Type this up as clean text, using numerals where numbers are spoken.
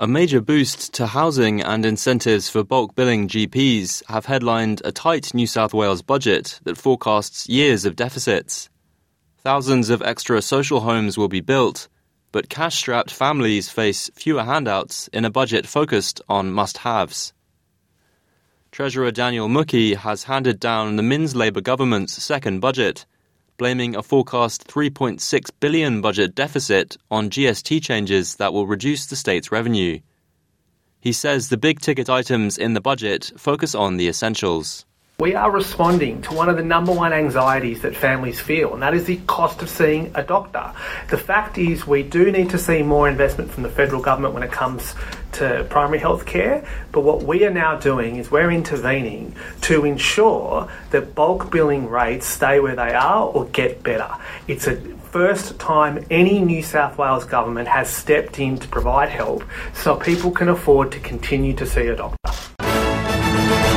A major boost to housing and incentives for bulk billing GPs have headlined a tight New South Wales budget that forecasts years of deficits. Thousands of extra social homes will be built, but cash-strapped families face fewer handouts in a budget focused on must-haves. Treasurer Daniel Mookhey has handed down the Minns Labor government's second budget, blaming a forecast $3.6 billion budget deficit on GST changes that will reduce the state's revenue. He says the big-ticket items in the budget focus on the essentials. We are responding to one of the number one anxieties that families feel, and that is the cost of seeing a doctor. The fact is we do need to see more investment from the federal government when it comes to primary health care, but what we are now doing is we're intervening to ensure that bulk billing rates stay where they are or get better. It's a first time any New South Wales government has stepped in to provide help so people can afford to continue to see a doctor.